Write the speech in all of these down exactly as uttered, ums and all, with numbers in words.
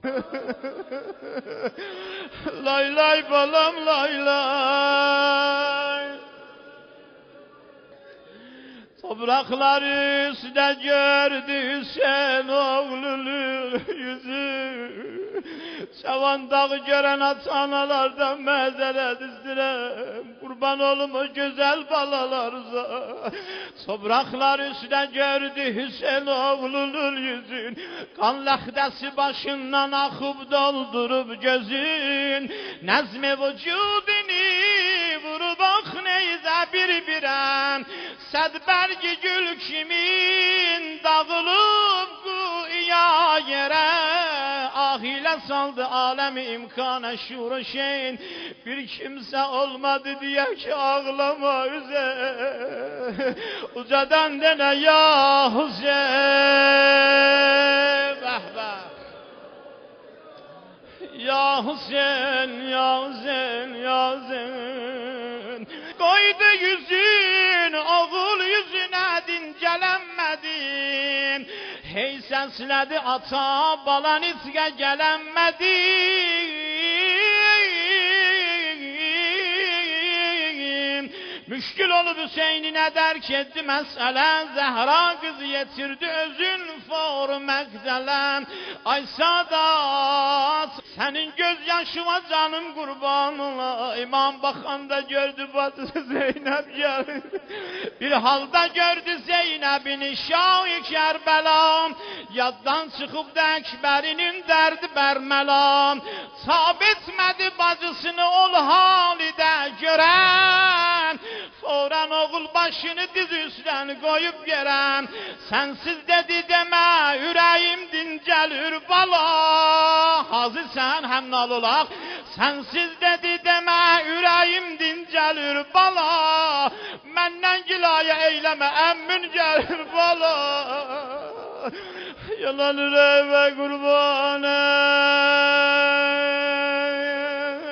Lay lay balam lay lay. Toprakları üstüne gördü sen oğlunun yüzü. Çavan dağı gören ata-analardan məzərət istirəm. Qurban olum o güzel balalarıza. Topraklar üstüne gördü Hüseyin oğlunun yüzün. Kan ləxdəsi başından akıp doldurup gözün. Nəzmi vücudini vurup ak neyzə bir-birəm. Sədbərgi gül kimin dağılıb quyuya yerə. Ah ile saldı alemi imkana şuur şeyin. Bir kimse olmadı diye ki ağlama üze. Ucadan dene ya Hüseyin. Bah bah. Ya Hüseyin, ya Hüseyin, ya Hüseyin. Koydu yüzün, oğul yüzüne dincəlenmedin. Hey səslədi ata, balan içqə gələnmədim. Müşkül olub Hüseyninə dərk etdi məsələ. Zəhra qızı yetirdi özün for məqdələn. Ay Sadat, sənin göz yaşıma canım qurban ola. İmam baxanda gördü bacısı Zeynəb gəlir. Bir halda gördü Zeynəbini Şah-ı Kərbəlam. Yaddan çıxıb da Əkbərinin dərdi bərməlam. Tab etmədi bacısını ol halidə görən. Foran oğul başını diz üstdən qoyub yerəm. Sənsiz dedi demə ürəyim dincəlir bala. Hazırsan həmnal olaq. Sənsiz dedi demə ürəyim dincəlir bala. Məndən gilaya eyləmə əmmin gəlir bala. Yalan ürəyimə qurbanım.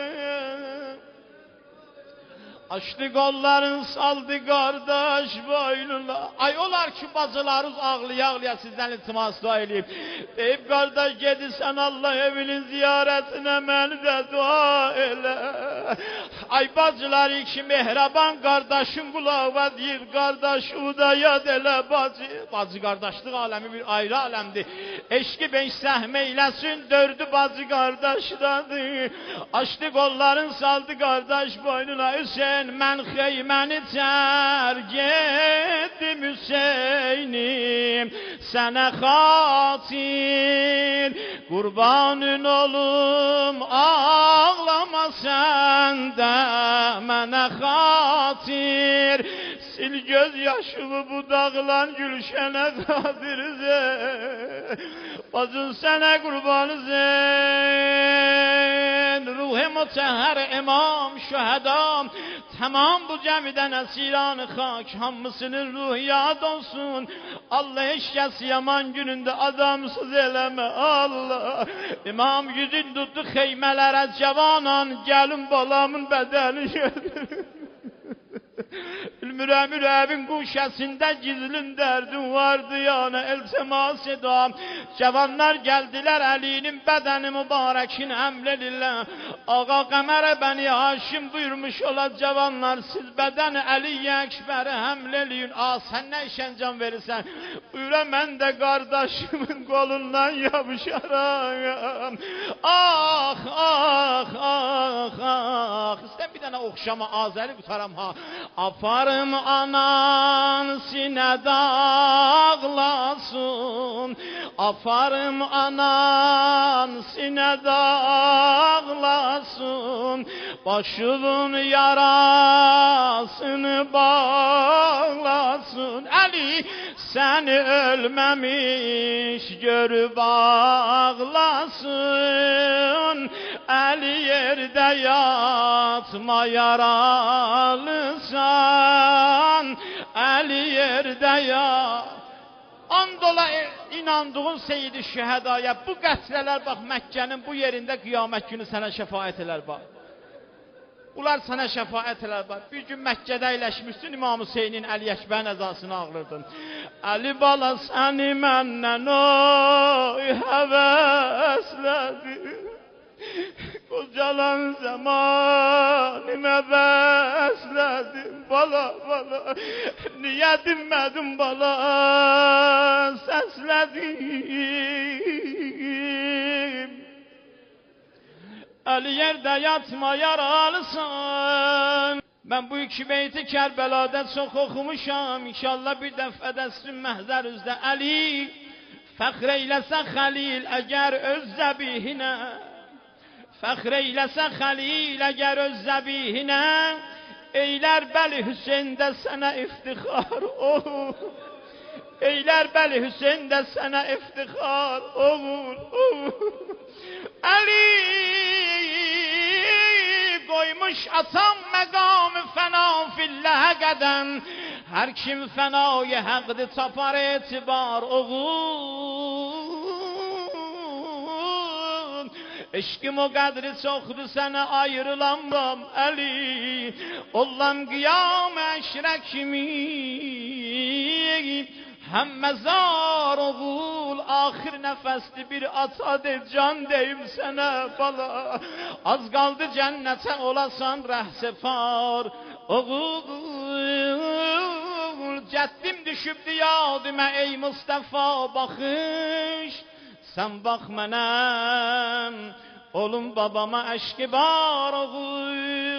Açdı kolların saldı kardeş boynuna. Ay olar ki bacılarız ağlıya ağlıya sizden iltimas dua edeyim. Deyip kardeş gedirsen Allah evinin ziyaretine beni de dua ele. Ay bacılar iki mehraban kardeşim kulağa deyir. Kardeş o da yad ele bacı. Bacı kardeşlik alemi bir ayrı alemdi. Eşki beş səhmə eyləsin dördü bacı kardeşdadır. Açdı kolların saldı kardeş boynuna. Hüseyin mən xeyməni tərk etdim Hüseynim. Sənə xatir qurbanın olum ağlama sən də mənə xatir. Sil göz yaşımı bu dağılan gülşənə qadircə. Bacın sənə qurbanı zen. Ruhi mutəhər imam şühədam. Tamam bu cəmidənəsiran xak hamısının ruhu yad olsun. Allah eşkəs yaman günündə adamsız eləmə Allah. İmam yüzün tutdu xeymələrə cavanan. Gəlin balamın bədəni götürün. Ülmürəm ürəbin quşəsində gizlin dərdin vardı yana eltemas edam. Cavanlar gəldilər Əlinin bədəni mübarəkin əmr edirlər. Ağa Qəmərə bəni Haşim buyurmuş ola cavanlar siz bədəni Əliyə Əkbəri həml eləyin. Aa sən nə işəncan verirsən? Buyura mən də qardaşımın qolundan yapışaram. Ah ah ah ah. İstən bir dənə oxşama Azəri qutaram ha. Aparım anan sinədə ağlasın. Aparım anan sinədə ağlasın. Başının yarasını bağlasın. Əli səni ölməmiş görüb ağlasın. Əli yerdə yatma yaralısan. Əli yerdə yat. Andola inandığın Seyyid-i Şühədaya bu qətlələr bax Məkkənin bu yerində qiyamət günü sənə şəfaət elər bax. Bunlar sənə şəfaət elər. Bir gün Məkkədə əyləşmişsin, İmam Hüseynin Əli Əkbərin əzasını ağlırdın. Əli bala səni məndən oy həvəslədi. Qocalan zamanımə bəslədim. Bala, bala, niyə dinmədim bala, səslədim. Əli yerdə yatma yaralısın. Mən bu iki beyti Kərbəlada çox oxumuşam. İnşallah bir dəfədə sizin məhzər üzdə Əli fəxr eyləsə Xəlil əgər öz zəbihinə, fəxr eyləsə Xəlil əgər öz zəbihinə, eylər bəli Hüseyn də sənə iftixar oğul, eylər bəli Hüseyn də sənə iftixar oğul, oğul. Əli qoymuş atam məqam-ı fəna filləh qədəm, hər kim fənayı həqdir tapar etibar oğul. Eşkim o qədri çoxdur sənə ayrılamam Əli, ollam qiyam əşrə kimi, həm məzar oğul, axir nəfəsli bir ata de, can deyim sənə bala, az qaldı cənnətə olasan rəhsefar oğul. Cəddim düşübdü yadımə ey Mustafa baxış, sən bax mənəm, olum babama əşki bar oğul.